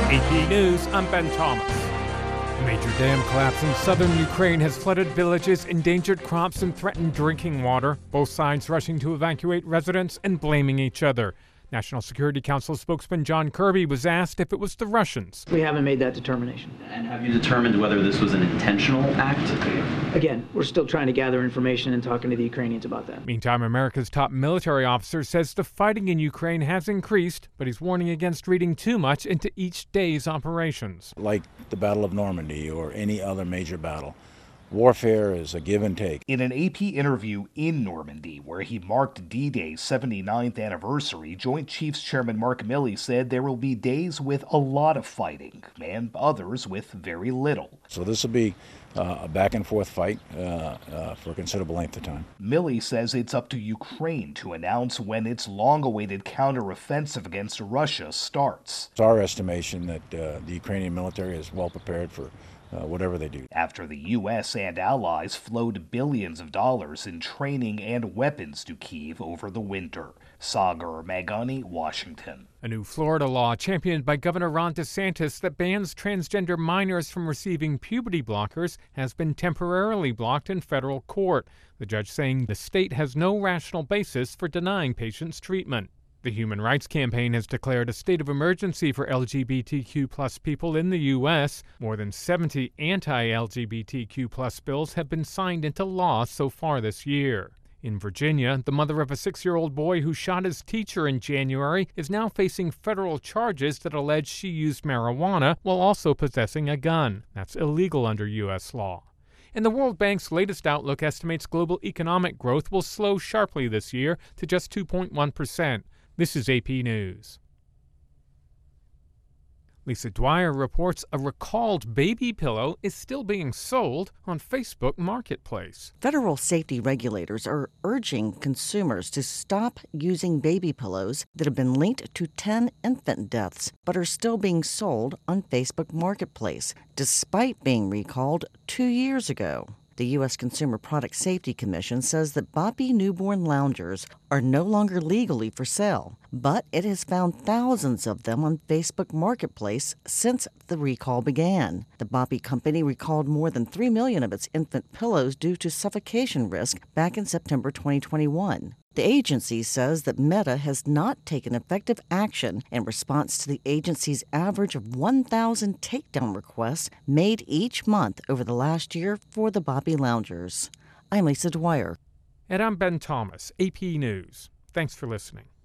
AP News, I'm Ben Thomas. A major dam collapse in southern Ukraine has flooded villages, endangered crops, and threatened drinking water. Both sides rushing to evacuate residents and blaming each other. National Security Council spokesman John Kirby was asked if it was the Russians. We haven't made that determination. And have you determined whether this was an intentional act? Again, we're still trying to gather information and talking to the Ukrainians about that. Meantime, America's top military officer says the fighting in Ukraine has increased, but he's warning against reading too much into each day's operations. Like the Battle of Normandy or any other major battle, warfare is a give and take. In an AP interview in Normandy, where he marked D-Day's 79th anniversary, Joint Chiefs Chairman Mark Milley said there will be days with a lot of fighting and others with very little. So this will be a back-and-forth fight for a considerable length of time. Milley says it's up to Ukraine to announce when its long-awaited counteroffensive against Russia starts. It's our estimation that the Ukrainian military is well prepared for whatever they do. After the U.S. and allies flowed billions of dollars in training and weapons to Kyiv over the winter. Sagar Magani, Washington. A new Florida law championed by Governor Ron DeSantis that bans transgender minors from receiving puberty blockers has been temporarily blocked in federal court, the judge saying the state has no rational basis for denying patients treatment. The Human Rights Campaign has declared a state of emergency for LGBTQ+ people in the U.S. More than 70 anti-LGBTQ+ bills have been signed into law so far this year. In Virginia, the mother of a 6-year-old boy who shot his teacher in January is now facing federal charges that allege she used marijuana while also possessing a gun. That's illegal under U.S. law. And the World Bank's latest outlook estimates global economic growth will slow sharply this year to just 2.1%. This is AP News. Lisa Dwyer reports a recalled baby pillow is still being sold on Facebook Marketplace. Federal safety regulators are urging consumers to stop using baby pillows that have been linked to 10 infant deaths, but are still being sold on Facebook Marketplace, despite being recalled 2 years ago. The U.S. Consumer Product Safety Commission says that Boppy newborn loungers are no longer legally for sale, but it has found thousands of them on Facebook Marketplace since the recall began. The Boppy company recalled more than 3 million of its infant pillows due to suffocation risk back in September 2021. The agency says that Meta has not taken effective action in response to the agency's average of 1,000 takedown requests made each month over the last year for the Boppy loungers. I'm Lisa Dwyer. And I'm Ben Thomas, AP News. Thanks for listening.